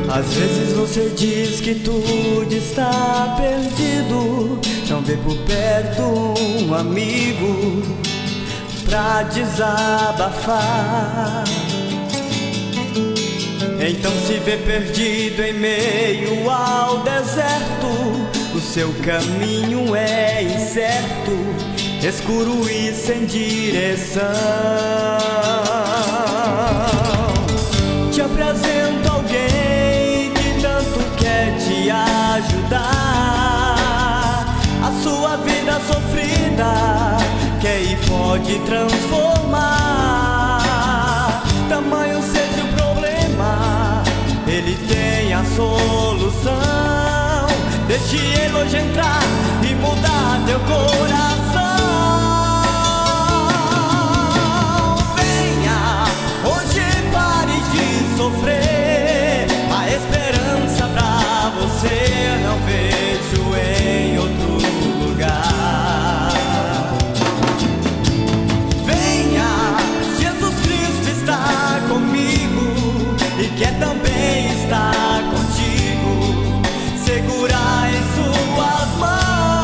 Às vezes você diz que tudo está perdido, não vê por perto um amigo pra desabafar. Então se vê perdido em meio ao deserto, o seu caminho é incerto, escuro e sem direção. Te apresento alguém que tanto quer te ajudar. A sua vida sofrida quer e pode transformar. Tamanho seja o problema, ele tem a solução. Deixe ele hoje entrar e mudar teu coração. Sofrer, a esperança pra você não vejo em outro lugar. Venha, Jesus Cristo está comigo e quer também estar contigo, segurar em suas mãos.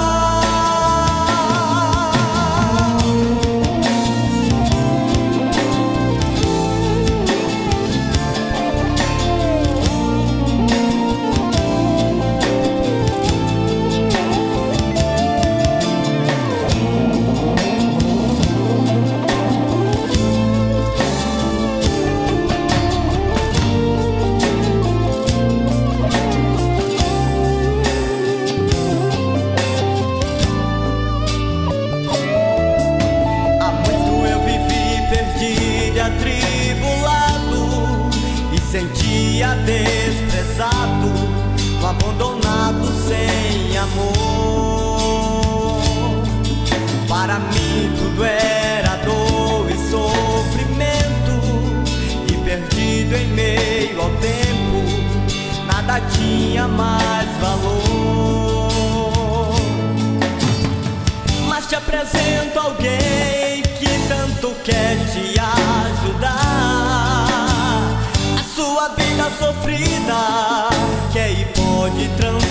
Sentia desprezado, abandonado sem amor. Para mim tudo era dor e sofrimento, e perdido em meio ao tempo, nada tinha mais valor. Mas te apresento alguém que tanto quer te ajudar. Sua vida sofrida quer e pode transformar.